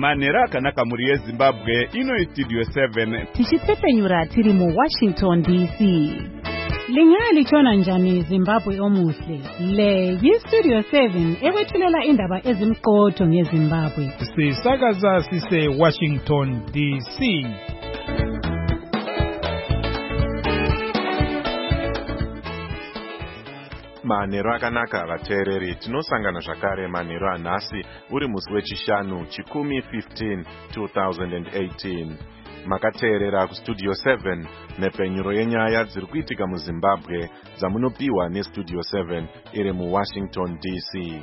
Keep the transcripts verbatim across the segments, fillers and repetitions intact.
Manera kanaka muri yeZimbabwe ino Studio seven. Tichitsepenyura tiri mu Washington D C. Lingali chona njani Zimbabwe omuhle. Le yi Studio seven ewethulela indaba ezimqotho ngeZimbabwe. Sisakaza sise Washington D C. Manero akanaka vateereri, tinosangana zvakare manero anhasi uri musi wechishanu chikumi fifteen two thousand eighteen. Makateerera kuStudio seven nepenyuro yenyaya dziri kuitika muZimbabwe dzamunopiwa neStudio seven iri muWashington D C.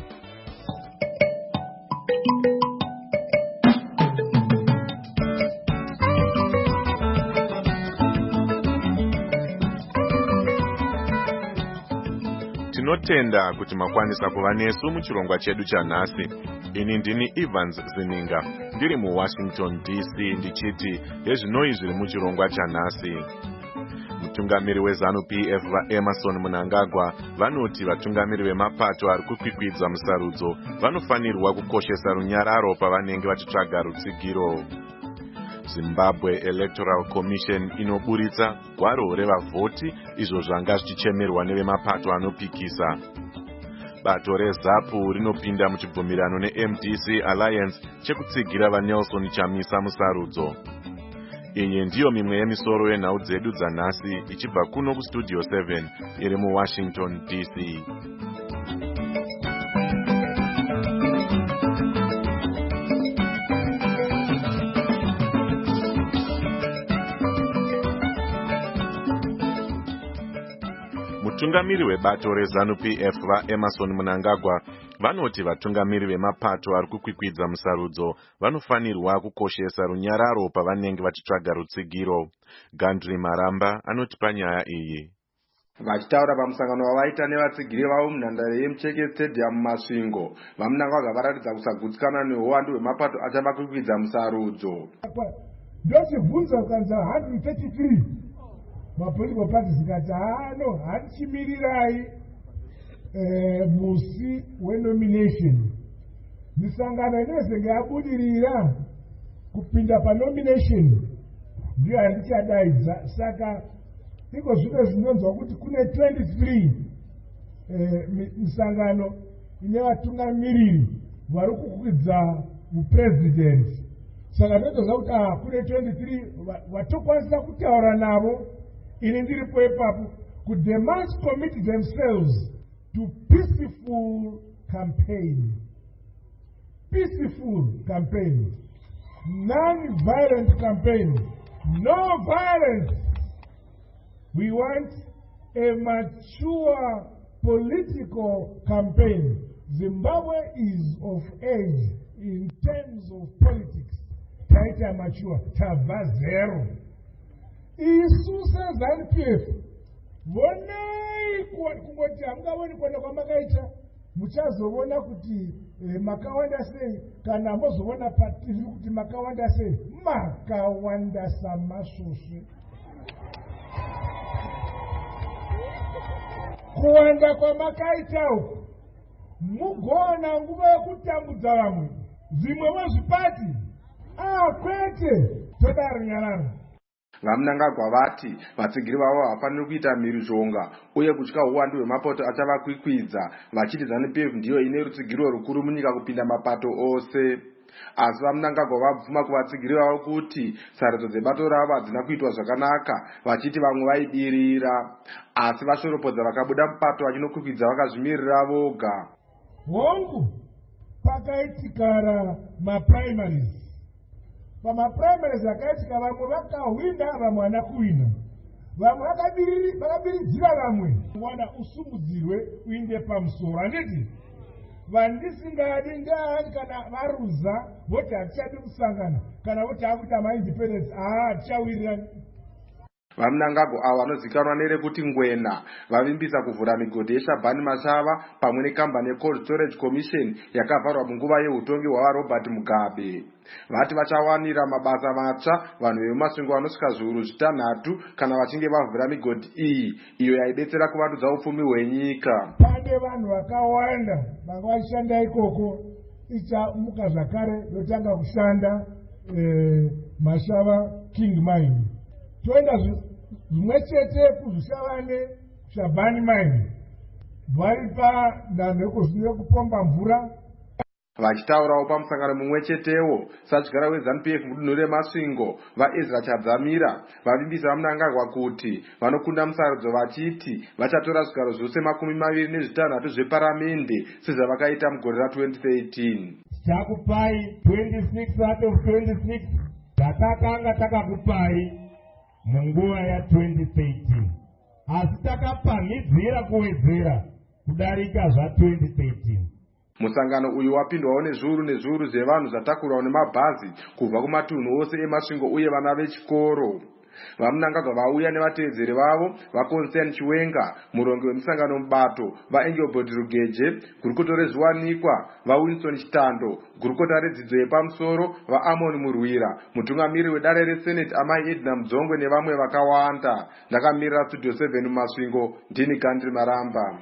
Tinotenda kuti makwanisa kuva nesu muchirongwa chedu chanhasi. Ini ndini Evans Zininga, ndiri muWashington D C ndichiti yezvinoi zviri muchirongwa chanhasi. Mutungamiri weZanu P F vaEmerson Mnangagwa vanoti vatungamiri vemapato ari kukwikwidza musarudzo vanofanirwa kukoshesa runyararo pavanenge vachitsvaga rutsigiro. Zimbabwe Electoral Commission inoburitsa gwaro revavhoti izvo zvanga zvichichemerwa nevemapato anopikisa. Bato reZAPU rinopinda muchibvumirano neM D C Alliance chekutsigira vaNelson Chamisa musarudzo. Iyi ndiyo mimwe yemisoro yenhau dzedu dzanhasi ichibva kuno kuStudio seven iri muWashington D C. Mutungamiri webato reZanu P F vaEmerson Mnangagwa vanoti vatungamiri vemapato ari kukwikwidza musarudzo vanofanirwa kukoshesa runyararo pavanenge vachitsvaga rutsigiro. Gandri Maramba anoti panyaya iyi. Vachitaura pamusangano wavaita nevatsigiri vavo munhandare yeMucheke Stadium muMasvingo, vaMnangagwa varatidza kusagutsikana neuwandu hwemapato achavakwikwidza musarudzo. Ndochibvunza ukanza one hundred thirty-three mapolitical parties zikati hano hatichimirirai eh, musi wenomination. Misangano inozenge yabudirira kupinda panomination ndiyo handichadaidza. Saka iko zvino zvinonzwa kuti kune twenty-three eh, misangano ine vatungamiriri vari kukwidza upresident. Saka ndotozva kuti ah, kune twenty-three vatokwanisa kutaura navo. Ini ndiripo ipapo kuti they must commit themselves to peaceful campaign. Peaceful campaign. Non-violent campaign. No violence. We want a mature political campaign. Zimbabwe is of age in terms of politics. Taita mature. Tava zero. Isu seZanu P F vonai kungoti hamungavoni kuona kwamakaita, muchazovona kuti eh, makawanda sei, kana mozovona pativi kuti makawanda sei, makawanda samasvosve. Kuwanda kwamakaita uku mugona nguva yekutambudza vamwe zvimwe vozvipati. Ah, kwete toda runyararo. VaMnangagwa vati vatsigiri vavo hafaniri kuita mhirizhonga uye kutya uwandu hwemapato achavakwikwidza, vachiti ZANU P F ndiyo ine rutsigiro rukuru munyika kupinda mapato ose. Asi vaMnangagwa vabvuma kuvatsigiri vavo kuti sarudzo dzebato ravo hadzina kuitwa zvakanaka, vachiti vamwe vaibirira. Asi vashoropodza vakabuda mupato vachinokwikwidza vakazvimirira voga. Hongu pakaitikara maprimaries. Pamaprimaries akaitika vamwe vakahwina vamwe hana kuhwina. Vamwe vakabiridzira vamwe wana usumudzirwe uinde pamusoro. Handiti vandisingadi ndani kana varuza voti hatichadi kusangana, kana voti hakuita maindependence ah hatichawirirani. VaMnangagwa ava vanozivikanwa nerekuti Ngwena vavimbisa kuvhura migodhi yeShabhani Mashava pamwe nekambani yeCold Storage Commission yakavharwa munguva yeutongi hwaRobert Mugabe. Vati vachawanira mabasa matsva vanhu vemumasvingo vanosvika zviuru zvitanhatu kana vachinge vavhura migodhi iyi, iyo yaidetsera kuvandudza upfumi hwenyika. Pane vanhu vakawanda vanga vachishanda ikoko. ichamuka zvakare yotanga kushanda eh, Mashava King Mine. Toenda zvimwe chete kuzvishavane Shabani Mine vari panhanho yekupomba mvura. Vachitaurawo pamusangano mumwe chetewo, satyara weZANU P F mudunhu reMasvingo vaEzra Chadzamira vavimbisa vaMnangagwa kuti vanokunda musarudzo vachiti vachatora zvigaro zvose makumi maviri nezvitanhatu zveparamende sezvavakaita mugore ra twenty thirteen. Takupai twenty-six out of twenty-six zvatakanga takakupai munguva ya twenty thirteen, asi takapamhidzira kuwedzera kudarika zva twenty thirteen. Musangano uyu wapindwawo nezviuru nezviuru zvevanhu zvatakurwawo nemabhazi kubva kumatunhu ose eMasvingo uye vana vechikoro. VaMnangagwa vauya nevatevedzeri vavo vaConstant Chiwenga, murongi wemusangano mubato, vaEngelbert Rugeje, gurukota rezviwanikwa vaWinson Chitando, gurukota redzidzo yepamusoro vaAmon Murwira, mutungamiri wedare reSenate Amai Edna Mudzongwe nevamwe vakawanda. Ndakamirira Studio seven muMasvingo, ndini Gandhi Maramba.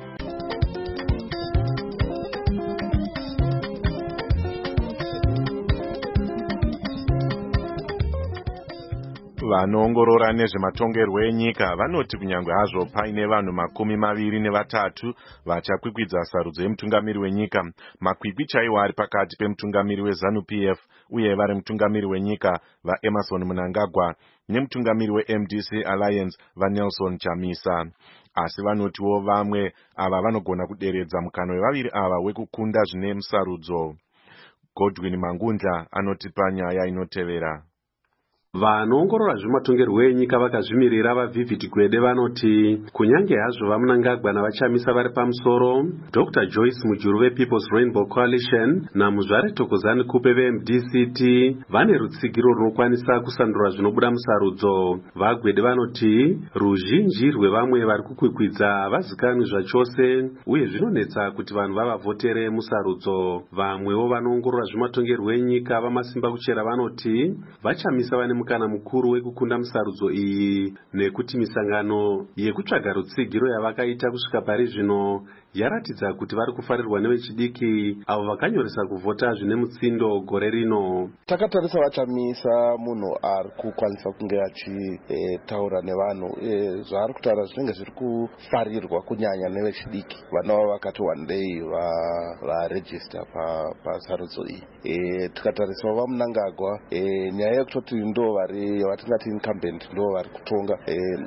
Vanoongorora nezvematongerwo enyika vanoti kunyange hazvo paine vanhu makumi maviri nevatatu vachakwikwidza sarudzo yemutungamiri wenyika, makwikwi chaiwo ari pakati pemutungamiri weZANU P F uye vari mutungamiri wenyika vaEmmerson Mnangagwa nemutungamiri weM D C Alliance vaNelson Chamisa. Asi vanotiwo vamwe ava vanogona kuderedza mukana wevaviri ava wekukunda zvine musarudzo. Godwin Mangundla anotipa nyaya inotevera. Vanoongorora zvematongerwo enyika vakazvimirira vaVivid Gwede vanoti kunyange hazvo vaMnangagwa navaChamisa vari pamusoro, Doctor Joyce Mujuru vePeople's Rainbow Coalition naMuzvare Thokozani Kupe veM D C T vane rutsigiro runokwanisa kusandura zvinobuda musarudzo. VaGwede vanoti ruzhinji rwevamwe vari kukwikwidza havazikanwi zvachose uye zvinonetsa kuti vanhu vavavhotere musarudzo. Vamwewo vanoongorora zvematongerwo enyika vamasimba kuchera vanoti vaChamisa vane mukana mukuru wekukunda musarudzo iyi nekuti misangano yekutsvaga rutsigiro yavakaita kusvika pari zvino yaratidza kuti vari kufarirwa nevechidiki avo vakanyoresa kuvhota zvine mutsindo gore rino. Takatarisa vaChamisa munhu ari kukwanisa kunge achitaura nevanhu zvaari kutaura zvinenge zviri kufarirwa kunyanya nevechidiki vanova vakati one day varegister pasarudzo iyi. Tikatarisawo vaMnangagwa nyaya yekutoti ndo vari vatingati incumbent ndo vari kutonga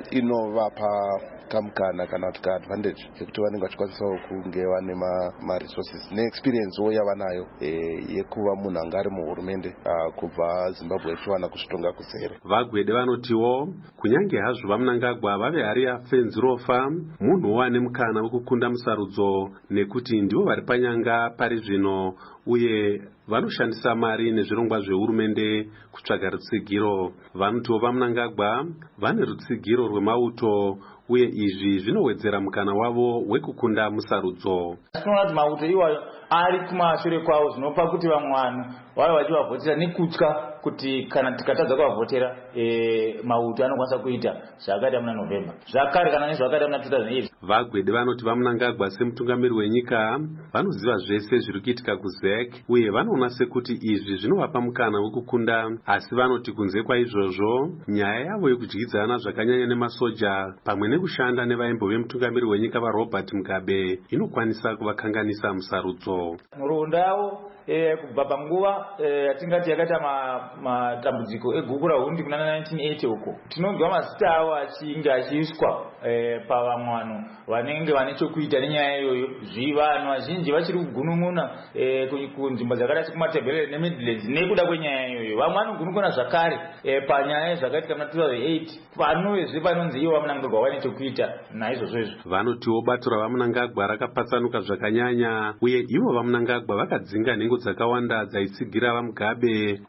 inovapa kamukana kana kuti kaadvantage yekuti vanenge vachikwanisawo kunge vane maresources neexperience wo yavanayo yekuva munhu anga ari muhurumende kubva Zimbabwe ichiwana kuzvitonga kuzere. VaGwede vanotiwo kunyange hazvo vaMnangagwa vave hari yafenzi rofa, munhuwo ane mukana wekukunda musarudzo nekuti ndivo vari panyanga pari zvino uye vanoshandisa mari nezvirongwa zvehurumende kutsvaga rutsigiro. Vanotiwo vaMnangagwa vane rutsigiro rwemauto uye izvi zvinowedzera mukana wavo wekukunda musarudzo. Tinoona kuti mauto iwayo ari kumashure kwavo zvinopa kuti vamwe vanhu vave vachivavhotera nekutya kuti kana tikatadza kuvavhotera mauto anokwanisa kuita zvakaita muna November zvakare kana nezvakaita muna two thousand eight. VaGwede vanoti vaMnangagwa semutungamiri wenyika vanoziva zvese zviri kuitika kuZ E C uye vanoona sekuti izvi zvinovapa mukana wekukunda, asi vanoti kunze kwaizvozvo nyaya yavo yekudyidzana zvakanyanya nemasoja pamwe nekushanda nevaimbo vemutungamiri wenyika vaRobert Mugabe inokwanisa kuvakanganisa musarudzo. Muronda yavo kubva panguva yatingati yakaita matambudziko eguku raHundi kuna nineteen eighty uko tinonzwa mazita avo achinge achiiswa pavamwe vanhu vanenge vane chokuita nenyaya iyoyo. Vanhu vazhinji vachiri kugunun'una kunzvimbo dzakaita sekumaTebelere neMidlands nekuda kwenyaya iyoyo. Vamwe vanogunun'una zvakare panyaya zvakaitika muna two thousand eight panovezve panonzi ivo vaMnangagwa vane chokuita naizvozvo izvo. Vanotiwo bato ravaMnangagwa rakapatsanuka zvakanyanya uye ivo vaMnangagwa vakadzinga nhengo dzakawanda dzaitsigira vaMugabe uye izvi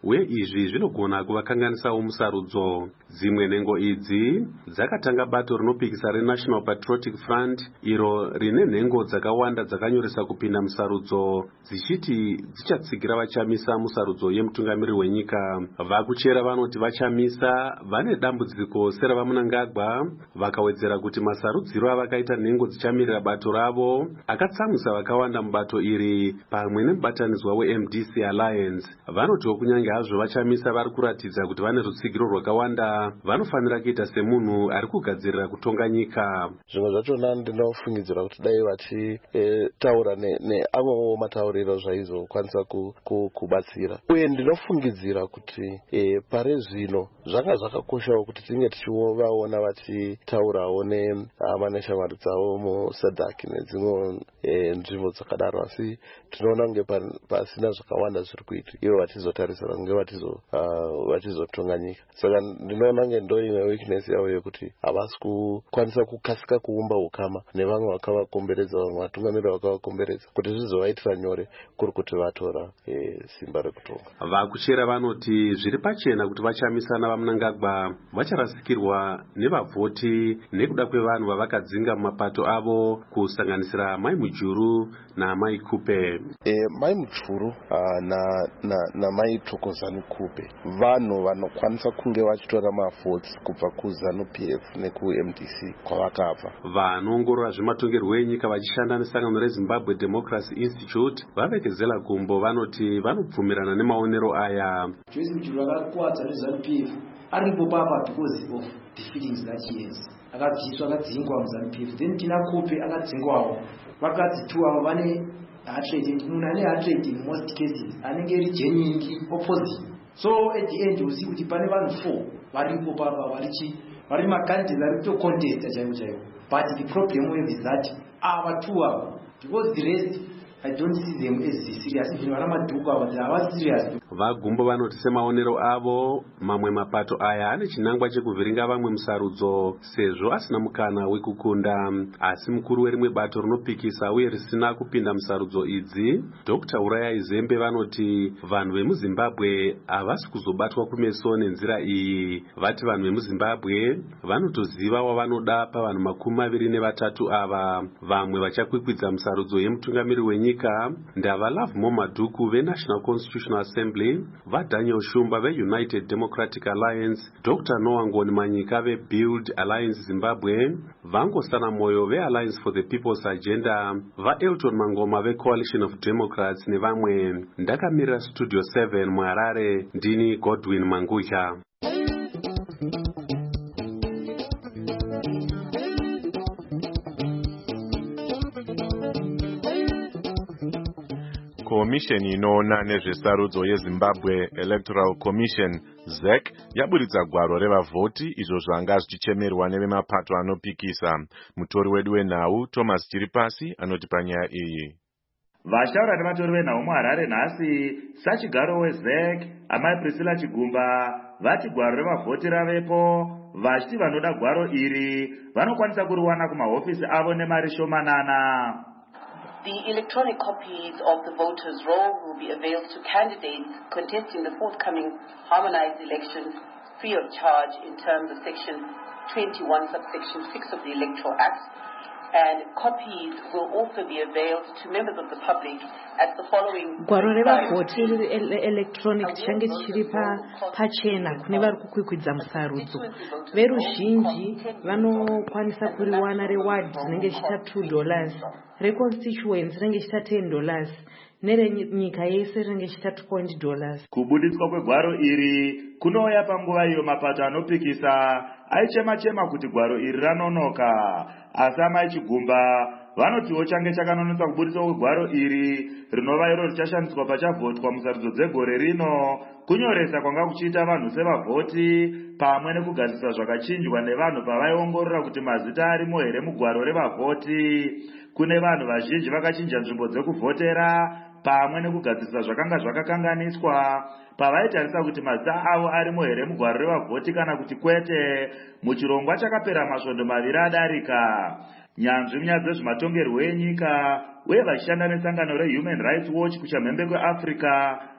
izvi zvinogona kuvakanganisawo musarudzo. Dzimwe nhengo idzi dzakatanga bato rinopikisa reNational Patriotic Front iro rine nhengo dzakawanda dzakanyoresa kupinda musarudzo dzichiti dzichatsigira vachamisa musarudzo yemutungamiriri wenyika. Vakuchera vanoti vachamisa vane dambudziko seravaMnangagwa, vakawedzera kuti masarudziro avakaita nhengo dzichamirira bato ravo akatsamwisa vakawanda mubato iri pamwe nemubatanidzwa weM D C Alliance. Vanotiwo kunyange hazvo vachamisa vari kuratidza kuti vane rutsigiro rwakawanda, vanofanira kuita semunhu ari kugadzirira kutonga nyika. Zvimwe zvachona ndinofungidzira kuti dai vachitaura neamwewo matauriro zvaizokwanisa kubatsira, uye ndinofungidzira kuti pare zvino zvanga zvakakoshawo kuti tinge tichivaona vachitaurawo neamaneshamaru dzavo musadhaki nedzimwe nzvimbo dzakadaro, asi tinoona kunge pasina zvakawanda zviri kuitika ivo vachizotarisira kunge vachizotonga nyika. Saka ndinoona kunge ndo imwe weakness yavo yekuti havasi kukwanisa kukasika kuumba ukama nevamwe vakavakomberedza, vamwe vatungamiriri vakavakomberedza, kuti zvizovaitira nyore kuri kuti vatora simba rekutonga. Vakuchera vanoti zviri pachena kuti vachamisana vaMnangagwa vacharasikirwa nevavhoti nekuda kwevanhu vavakadzinga mumapato avo kusanganisira Mai Mujuru naMai Kupe. E, Mai Mujuru naMai Thokozani Kupe vanhu vanokwanisa kunge vachitora mavhoti kubva kuZANU P F nekuM D C kwavakabva. Vanoongorora zvematongerwo enyika vachishanda nesangano reZimbabwe Democracy Institute vavekezela gumbo vanoti vanobvumirana nemaonero aya. Joyce Mujuru akakuwadza neZANU P F aripo papa because of the feelings that he has. Akabviswa akadzingwa muZANU P F, then tina Kupe akadzingwawo. Vakadzi tu ava vane heart-rate, munhu ane heart-rate in most cases anenge iri genuinely opposite. So at the end you see kuti pane vanhu four varipo papa varichi vari makandida ari kuto contest chaivo chaivo, but the problem we is that ava two ava, because the rest I don't see them as serious. Even vana madhuku ava hava serious. Vagumbo vanoti semaonero avo mamwe mapato aya ane chinangwa chekuvhiringa vamwe musarudzo sezvo asina mukana wekukunda. Asi mukuru werimwe bato rinopikisa uye risina kupinda musarudzo idzi, Doctor Uraya Zembe, vanoti vanhu vemuZimbabwe havasi kuzobatwa kumeso nenzira iyi. Vati vanhu vemuZimbabwe vanotoziva wavanoda pavanhu makumi maviri nevatatu ava. Vamwe vachakwikwidza musarudzo yemutungamiriri wenyika ndava Love Momadhuku veNational Constitutional Assembly, vaDaniel Shumba veUnited Democratic Alliance, Doctor Noah Ngoni Manyika veBuild Alliance Zimbabwe, Vangosana Moyo veAlliance for the People's Agenda, vaElton Mangoma veCoalition of Democrats nevamwe. Ndakamirira Studio seven muHarare, ndini Godwin Mangusha. Komisheni inoona nezvesarudzo yeZimbabwe Electoral Commission Z E C yaburitsa gwaro revavhoti izvo zvanga zvichichemerwa nevemapato anopikisa. Mutori wedu wenhau Thomas Chiripasi anoti panyaya iyi. Vashaura nevatori venhau muHarare nhasi sachigaro weZ E C amai Priscilla Chigumba vati gwaro revavhoti ravepo, vachiti vanoda gwaro iri vanokwanisa kuriwana kumahofisi avo nemari shomanana. The electronic copies of the voters' roll will be available to candidates contesting the forthcoming harmonized elections free of charge in terms of Section twenty-one, subsection six of the Electoral Act, and copies will also be available to members of the public at the following. Gwaro revavhoti electronic change chiripa pachena kune vari kukwikwidza musarudzo. Veruzhinji vanokwanisa kuriwana reward dzinenge chiita two dollars, reconstituents rinenge chiita ten dollars, nerenyika yese rinenge chiita two point dollars. Kubudiswa kwegwaro iri kunouya panguva iyo mapato anopikisa aichema-chema kuti gwaro iri ranonoka, asi amai Chigumba vanotiwo change chakanonotswa kubudiswa kwegwaro iri rinova iro richashandiswa pachavhotwa musarudzo dzegore rino, kunyoresa kwanga kuchiita vanhu sevavhoti pamwe nekugadzisa zvakachinjwa nevanhu pavaiongorora kuti mazita arimo here mugwaro revavhoti. Kune vanhu vazhinji vakachinja nzvimbo dzekuvhotera pamwe nekugadzisa zvakanga zvakakanganiswa pavaitarisa kuti mazita avo arimo here mugwaro revavhoti kana kuti kwete. Muchirongwa chakapera masvondo maviri adarika, nyanzvi munyaya dzezvematongerwo enyika uye vachishanda nesangano reHuman Rights Watch kuchamhembe kweAfrica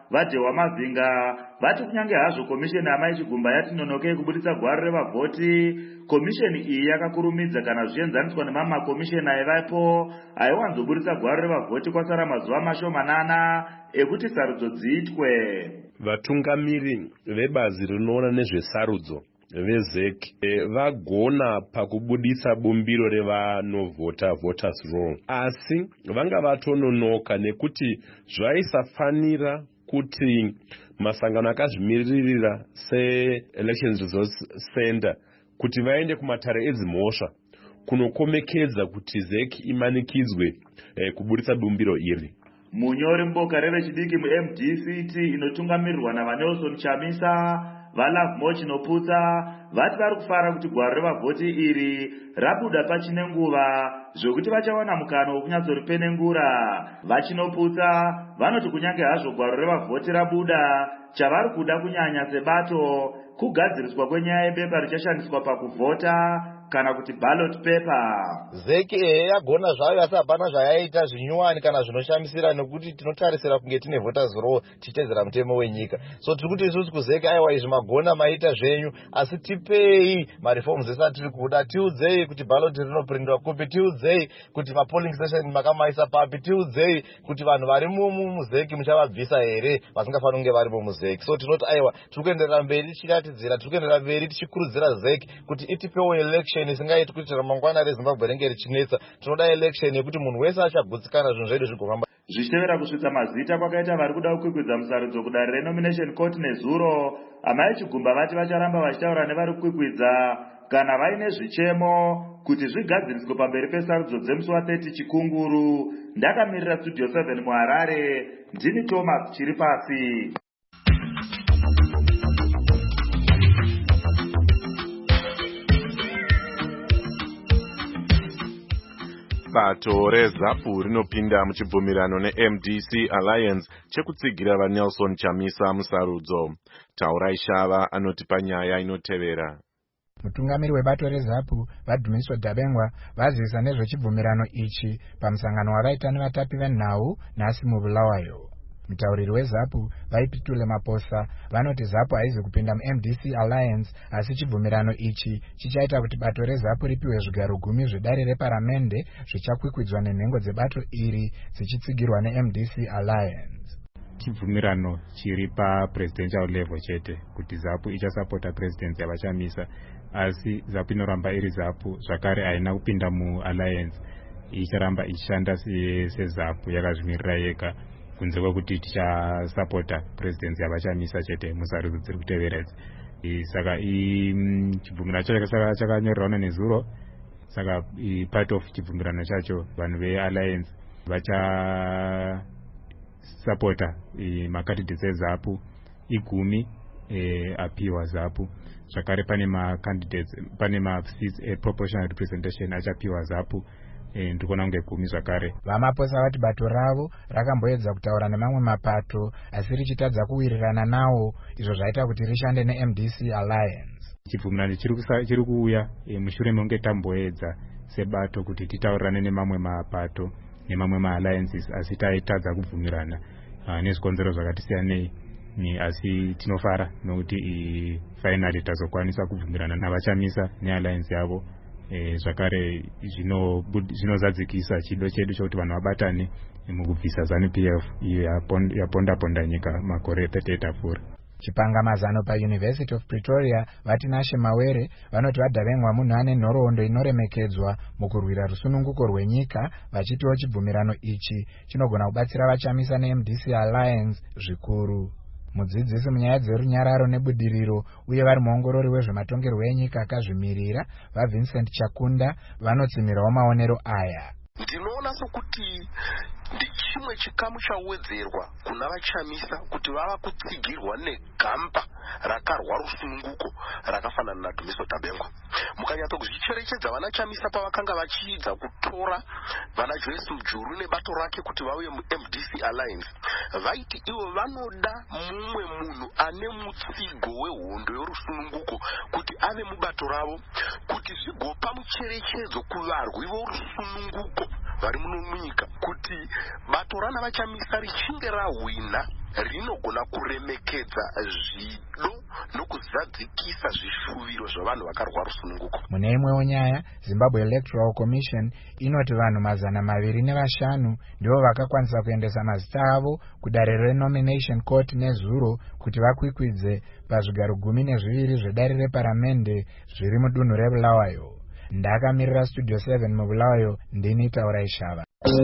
vajewa mavhinga vati kunyange hazvo komisheni Amai Chigumba yati nonokei kubuditsa gwaro revavhoti, komisheni iyi yakakurumidza kana zvienzaniswa nemamwe makomisheni aivapo aiwanzobuditsa gwaro revavhoti kwasara mazuva mashomanana ekuti sarudzo dziitwe. Vatungamiri vebazi rinoona nezvesarudzo vezek e, vagona pakubudisa bumbiro revanovhota voters roll, asi vanga vatononoka nekuti zvaisafanira kuti masangano akazvimiririra se-Elections Resource Center kuti vaende kumatare edzimhosva kunokomekedza kuti zek imanikidzwe e, kubudisa bumbiro iri. Munyori mboka revechidiki mu-M D C T inotungamirirwa naVanelson Chamisa, vaLove Moch Noputsa vati vari kufara kuti gwaro revavhoti iri rabuda pachine nguva zvokuti vachawana mukana wokunyatsoripenengura. Vachinoputsa vanoti kunyange hazvo gwaro revavhoti rabuda, chavari kuda kunyanya sebato kugadziriswa kwenyaya yepepa richashandiswa pakuvhota kana kuti ballot paper. Zeki ehe yagona zvayo asi hapana zvayaita zvinyuwani kana zvinoshamisira nekuti tinotarisira kunge tine voters roll tichitedzera mutemo wenyika. So tiri kuti isusu kuzeki aiwa izvi magona maita zvenyu asi tipei mareforms esa tiri kuda. Tiudzei kuti ballot rinoprindwa kupi, tiudzei kuti mapolling station makamaisa papi, tiudzei kuti vanhu vari muzeki muchavabvisa here vasingafaniri kunge varimo muzeki. So tinoti aiwa tiri kuenderera mberi tichiratidzira, tiri kuenderera mberi tichikurudzira zeki kuti itipewo election isingaiti kuti ramangwana reZimbabwe ringe richinetsa. Tinoda election yekuti munhu wese achagutsikana zvinhu zvedu zvigofamba. Zvichitevera kusvitsa mazita kwakaita vari kuda kukwikwidza musarudzo kudare renomination court nezuro, Amai Chigumba vati vacharamba vachitaura nevari kukwikwidza kana vaine zvichemo kuti zvigadziriswe pamberi pesarudzo dzemusi wa-thirty Chikunguru. Ndakamirira Studio seven muHarare, ndini Thomas Chiripasi. Bato reZAPU rinopinda muchibvumirano ne-M D C Alliance chekutsigira vaNelson Chamisa musarudzo. Taurai Shava anoti panyaya inotevera. Mutungamiri webato reZAPU vaDhumiso Dabengwa vazivisa nezvechibvumirano ichi pamusangano wavaita nevatapi venhau nhasi muBulawayo. Mutauriri weZAPU vaipitule Maposa vanoti ZAPU haizi kupinda mu-M D C Alliance asi chibvumirano ichi chichaita kuti bato reZAPU ripiwe zvigaro gumi zvedare reparamende zvichakwikwidzwa nenhengo dzebato iri dzichitsigirwa ne-M D C Alliance. Chibvumirano chiri papresidential level chete kuti ZAPU ichasapota presidency yavachamisa, asi ZAPU inoramba iri ZAPU zvakare haina kupinda mualliance, icharamba ichishanda seZAPU yakazvimirira yega kunze kwekuti tichasapota presidency yavachamisa chete musarudzo dziri kutevera idzi. Saka chibvumirano chacho chakanyorerwa nezuro, saka part of chibvumirano chacho vanhu vealliance vachasapota macandidates eZAPU igumi apiwa ZAPU. Zvakare pane macandidates pane maseats eproportional representation achapiwa ZAPU ndikuona kunge gumi zvakare. Vamaposa vati bato ravo rakamboedza kutaura nemamwe mapato asi richitadza kuwirirana nawo, izvo zvaita kuti rishande ne-M D C Alliance. Chibvumirano chiri kuuya mushure mekunge tamboedza sebato kuti titaurirane nemamwe mapato nemamwe maalliances asi taitadza kubvumirana nezvikonzero zvakati siyanei, asi tinofara nokuti finally tazokwanisa kubvumirana navachamisa nealliance yavo. E, zvakare zvinozadzikisa chido chedu chokuti vanhu vabatane mukubvisa ZANU P F iyo yaponda-ponda nyika makore thirty-eight apfuura. Chipangamazano paUniversity of Pretoria vati Nashe Mawere vanoti vaDabengwa munhu ane nhoroondo inoremekedzwa mukurwira rusununguko rwenyika, vachitiwo chibvumirano ichi chinogona kubatsira vachamisa ne-M D C Alliance zvikuru. Mudzidzisi munyaya dzerunyararo nebudiriro uye vari muongorori wezvematongerwo enyika akazvimirira vaVincent Chakunda vanotsimirawo maonero aya. Ndinoona sokuti ndichimwe chikamu chawedzerwa kuna vachamisa kuti vava kutsigirwa negamba rakarwa rusununguko rakafanana naDhumiso Dabengwa. Mukanyatso kuzvicherechedza vana chamisa pavakanga vachiidza kutora vana Joyce Mujuru nebato rake kuti vauye mu-M D C Alliance, vaiti ivo vanoda mumwe munhu ane mutsigo wehondo yorusununguko kuti ave mubato ravo kuti zvigopa mucherechedzo kuvarwi vorusununguko vari muno munyika kuti bato rana vachamisa richinge rahwina rinogona kuremekedza zvido nokuzadzikisa zvishuviro zvavanhu vakarwa rusununguko. Mune imwewo nyaya, Zimbabwe Electoral Commission inoti vanhu mazana maviri nevashanu ndivo vakakwanisa kuendesa mazita avo kudare renomination court nezuro kuti vakwikwidze pazvigaro gumi nezviviri zvedare reparamende zviri mudunhu reBulawayo. Ndakamirira Studio seven muBulawayo, ndini Taura Ishava.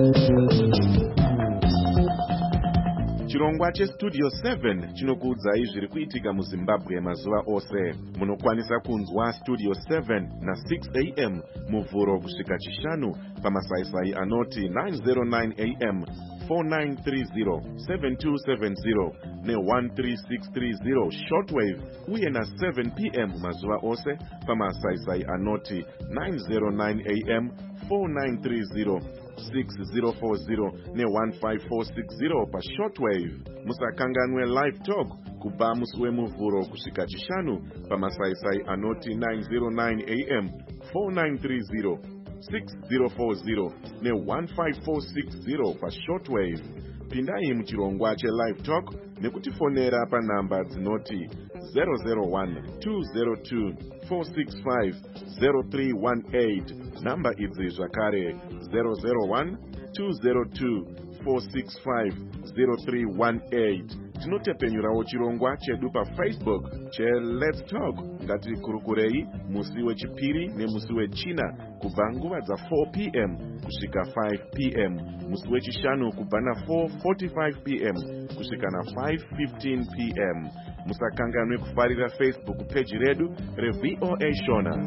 Chirongwa cheStudio seven chinokuudzai zviri kuitika muZimbabwe mazuva ose. Munokwanisa kunzwa Studio seven na six a m muvhuro kusvika chishanu pamasaisai anoti nine oh nine a m, four nine three zero, seven two seven zero ne one three six three zero shortwave uye na seven p m mazuva ose pamasaisai anoti nine oh nine a m, four nine three zero, six zero four zero ne one five four six zero pa shortwave. Musakanganwe live talk kubva musi wemuvhuro kusvika chishanu pamasaisai anoti nine oh nine a m, four nine three zero, six zero four zero ne one five four six zero pa shortwave. Pindai muchirongwa che live talk nekutifonera pa namba dzinoti zero zero one, two zero two, four six five, zero three one eight. Namba idzi zvakare zero zero one, two zero two, four six five, zero three one eight. Tinotepenyurawo chirongwa chedu pa Facebook che Let's Talk ngati kurukurei musi wechipiri nemusi wechina kubva nguva dza four p m kusvika five p m, musi wechishanu kubva na four forty-five p m kusvika na five fifteen p m. Musakanganwe kufarira Facebook page redu reV O A Shona.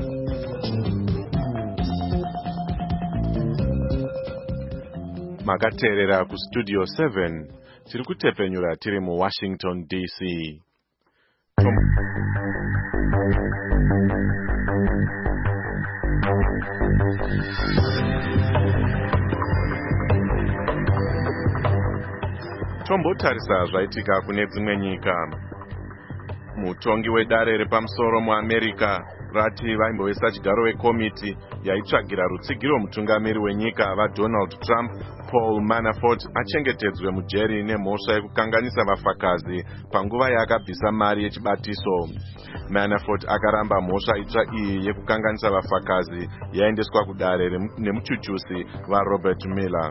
Makateerera ku Studio seven, tiri kutepenyura tiri mu Washington D C. Tom... Tombotarisa zvaitika kune dzimwe nyika. Mutongi wedare repamusoro muAmerica rati vaimboisa chigaro wekomiti yaitsvagira rutsigiro mutungamiri wenyika vaDonald Trump, Paul Manafort achengetedzwe mujeri nemhosva yekukanganisa vafakazi panguva yaakabvisa mari yechibatiso. Manafort akaramba mhosva itsva iyi yekukanganisa vafakazi yaendeswa kudare nemuchuchusi vaRobert Mueller.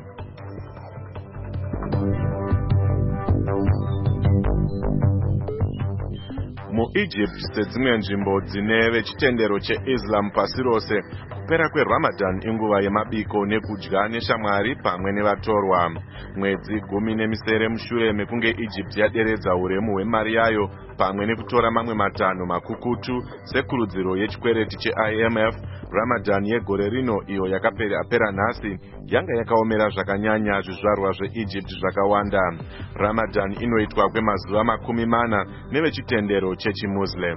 MuEgypt sedzimwe nzvimbo dzine vechitendero cheIslam pasi rose, kupera kweRamadan inguva yemabiko nekudya neshamwari pamwe nevatorwa. Mwedzi gumi nemisere mushure mekunge Egypt yaderedza uremu hwemari yayo pamwe nekutora mamwe matanho makukutu sekurudziro yechikwereti cheI M F, Ramadan yegore rino iyo yakapera nhasi yanga yakaomera zvakanyanya zvizvarwa zveEgypt zvakawanda. Ramadan inoitwa kwemazuva makumi mana nevechitendero chechiMuslim.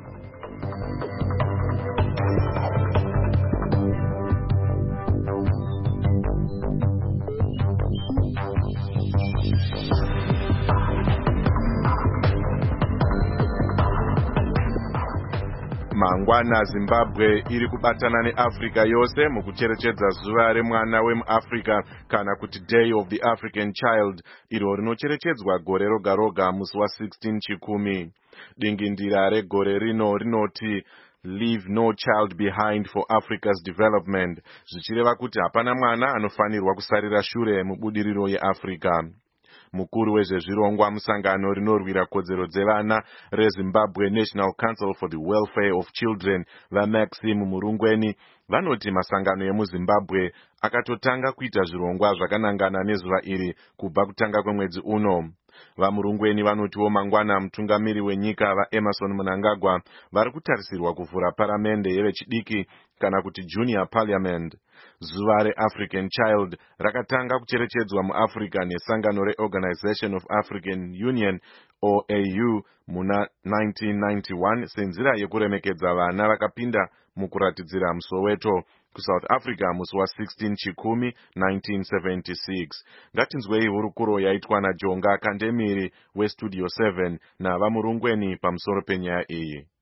Mangwana Zimbabwe iri kubatana neAfrica yose mukucherechedza zuva remwana wemuAfrica kana kuti Day of the African Child, iro rinocherechedzwa gore roga roga musi wa sixteen chikumi. Dingindira regore rino rinoti Leave no child behind for Africa's development, zvichireva kuti hapana mwana anofanirwa kusarira shure mubudiriro yeAfrica. Mukuru wezvezvirongwa musangano rinorwira kodzero dzevana reZimbabwe National Council for the Welfare of Children vaMaxim Murungweni vanoti masangano emuZimbabwe akatotanga kuita zvirongwa zvakanangana nezuva iri kubva kutanga kwemwedzi uno. VaMurungweni vanotiwo mangwana mutungamiri wenyika vaEmerson Mnangagwa vari kutarisirwa kuvhura paramende yevechidiki kana kuti Junior Parliament. Zuva reAfrican Child rakatanga kucherechedzwa muAfrica nesangano reOrganization of African Union O A U muna nineteen ninety-one senzira yekuremekedza vana vakapinda mukuratidzira musoweto kuSouth Africa musi wa sixteen chikumi nineteen seventy-six. Ngatinzwei hurukuro yaitwa naJonga Kandemiri weStudio seven navaMurungweni pamusoro penyaya iyi.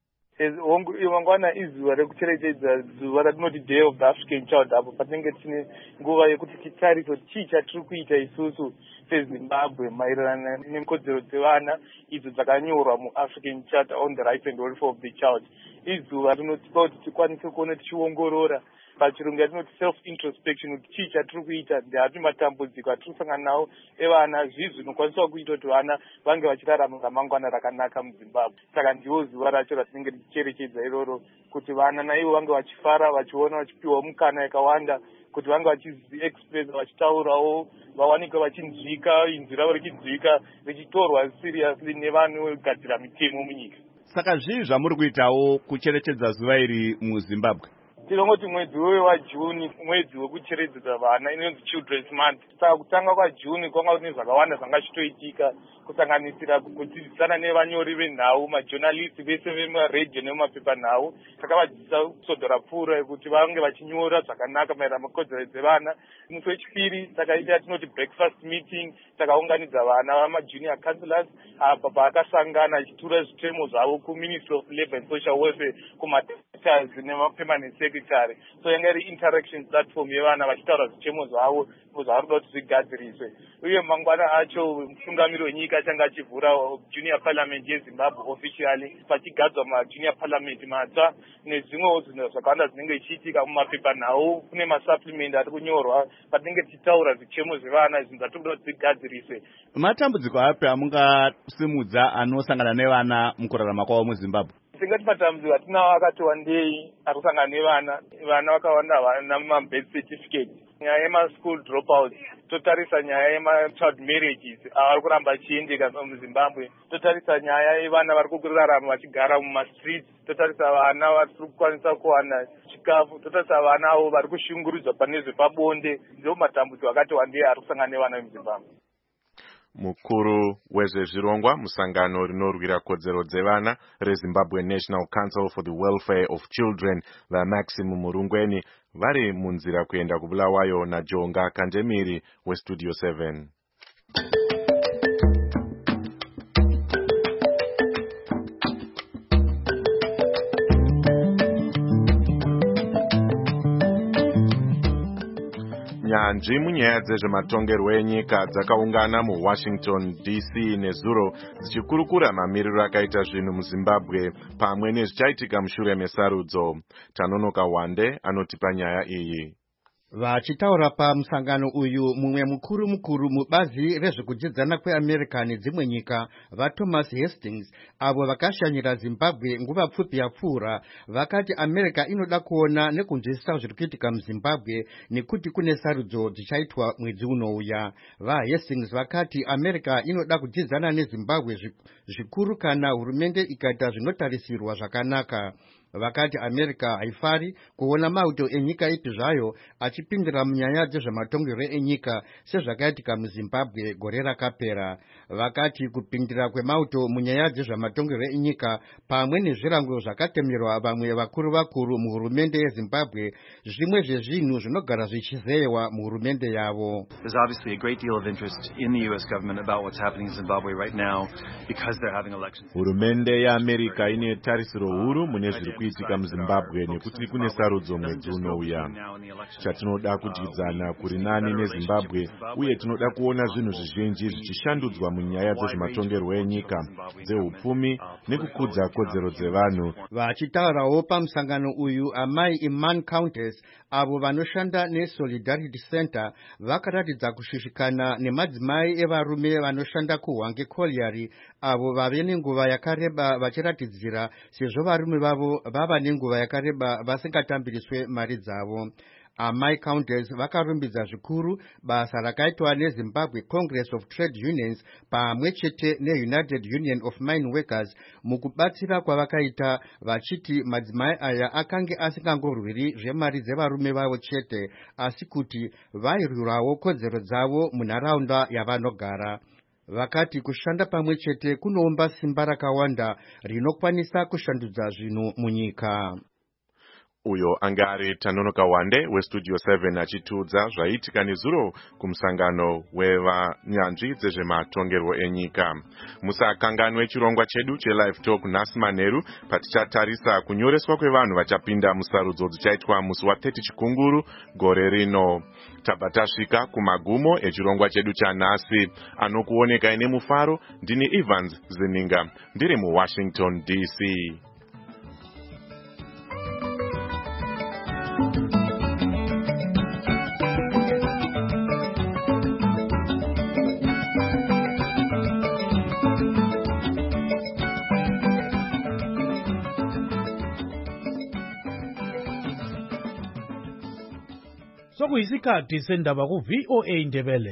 mangwana izuva rekucherechedza zuva ratinoti Day of the African Child, apo patinenge tine nguva yekuti titarise kuti chii chatiri kuita isusu seZimbabwe maererano nekodzero dzevana idzo dzakanyorwa muAfrican Charter on the Rights and Welfare of the Child. Izuva rinotipa kuti tikwanise kuona tichiongorora pachirungu yatinoti self introspection kuti chii chatiri kuita, ndeapi matambudziko atiri kusangana nawo evana, zvii zvinokwaniswa kuita kuti vana vange vachirarama ramangwana rakanaka muZimbabwe. Saka ndiwo zuva racho ratinenge tichicherechedza iroro, kuti vana naivo vange vachifara, vachiona vachipiwa mukana yakawanda, kuti vange vachiexpressa, vachitaurawo, vawanikwe vachinzwika, inzwi ravo richinzwika, richitorwa seriously nevanogadzira mitemo munyika. Saka zvii zvamuri kuitawo kucherechedza zuva iri muZimbabwe? Tinongoti mwedzi waJuni mwedzi wekucherechedza vana, inonzi Children's Month. Saka kutanga kwaJuni kwanga kune zvakawanda zvanga zvichitoitika, kusanganisira kudzidzisana nevanyori venhau, majournalist vese vemaredhiyo nemumapepanhau. Takavadzidzisa kusodhora pfuura kuti vange vachinyora zvakanaka maererano nekodzero dzevana. Musi wechipiri takaita yatinoti breakfast meeting, takaunganidza vana vamajunior councillors apa paakasangana achitura zvitemo zvavo kuMinistry of Labour and Social Welfare, kumadoctors nemapermanent secretary. So yanga iri interaction platform yevana vachitaura zvitemo zvavo zvavari kuda kuti zvigadziriswe. Uye mangwana acho mutungamiri wenyika achanga achivhura junior parliament yeZimbabwe officially, pachigadzwa majunior parliament matsva nezvimwewo zvinhu zvakawanda zvinenge zvichiitika mumapepanhau. Kune masupplement ari kunyorwa patinenge tichitaura zvitemo zvevana, zvinhu zvatiri kuda kuti zvigadziriswe. Matambudziko api amungasimudza anosangana nevana mukurarama kwavo muZimbabwe? Tingati matambudziko atinawo akati wandei ari kusangana nevana. Vana vakawanda havana mabirth certificate, nyaya yemaschool dropouts, totarisa nyaya yemachild marriages avari kuramba achiendeka muZimbabwe, totarisa nyaya yevana vari kurarama vachigara mumastreets, totarisa vana vari kukwanisa kuwana chikafu, totarisa vana avo vari kushungurudzwa pane zvepabonde. Ndiwo matambudziko akati wandei ari kusangana nevana vemuZimbabwe. Mukuru wezvezvirongwa musangano rinorwira kodzero dzevana reZimbabwe National Council for the Welfare of Children vaMaxim Murungweni vari munzira kuenda kuBulawayo naJonga Kandemiri weStudio seven. Nyanzvi munyaya dzezvematongerwo enyika dzakaungana muWashington D C nezuro dzichikurukura mamiriro akaita zvinhu muZimbabwe pamwe nezvichaitika mushure mesarudzo. Tanonoka Wande anotipa nyaya iyi. Vachitaura pamusangano uyu mumwe mukuru mukuru mubazi rezvekudzidzana kweAmerica nedzimwe nyika vaThomas Hastings avo vakashanyira Zimbabwe nguva pfupi yapfuura vakati America inoda kuona nekunzwisisa zviri kuitika muZimbabwe nekuti kune sarudzo dzichaitwa mwedzi unouya. VaHastings vakati America inoda kudzidzana neZimbabwe zvikuru kana hurumende ikaita zvinotarisirwa zvakanaka. Vakati America haifari kuona mauto enyika ipi zvayo achipindira munyaya dzezvematongerwo enyika sezvakaitika muZimbabwe gore rakapera. Vakati kupindira kwemauto munyaya dzezvematongerwo enyika pamwe nezvirango zvakatemerwa vamwe vakuru vakuru muhurumende yeZimbabwe zvimwe zvezvinhu zvinogara zvichizeyewa muhurumende yavo. There's obviously a great deal of interest in the U S government about what's happening in Zimbabwe right now because they're having elections. Hurumende yaAmerica ine tarisiro huru mune zviri kuitika muZimbabwe nekuti kune sarudzo mwedzi unouya. Chatinoda kudyidzana kuri nani neZimbabwe uye tinoda kuona zvinhu zvizhinji zvichishandudzwa munyaya dzezvematongerwo enyika, dzeupfumi nekukudza kodzero dzevanhu. Vachitaurawo pamusangano uyu amai Iman Countess avo vanoshanda neSolidarity Center vakaratidza kushushikana nemadzimai evarume vanoshanda kuHwange Colliery avo vave nenguva yakareba vachiratidzira sezvo varume vavo vava nenguva yakareba vasingatambiriswe mari dzavo. Amai Countess vakarumbidza zvikuru basa rakaitwa neZimbabwe Congress of Trade Unions pamwe chete neUnited Union of Mine Workers mukubatsira kwavakaita vachiti madzimai aya akange asingangorwiri zvemari dzevarume vavo chete asi kuti vairwirawo kodzero dzavo munharaunda yavanogara. Vakati kushanda pamwe chete kunoumba simba rakawanda rinokwanisa kushandudza zvinhu munyika. uyo angari Tanonoka Wande westudio seven achitudza zvaitika nezuro kumusangano wevanyanzvi dzezvematongerwo enyika. Musakanganwe chirongwa chedu chelive talk nhasi manheru patichatarisa kunyoreswa kwevanhu vachapinda musarudzo dzichaitwa musi wa thirty chikunguru gore rino. Tabva tasvika kumagumo echirongwa chedu chanhasi. Anokuoneka ine mufaro ndini Evans Zininga ndiri muWashington D C. Sokuyisikhathi sendaba ku V O A Ndebele.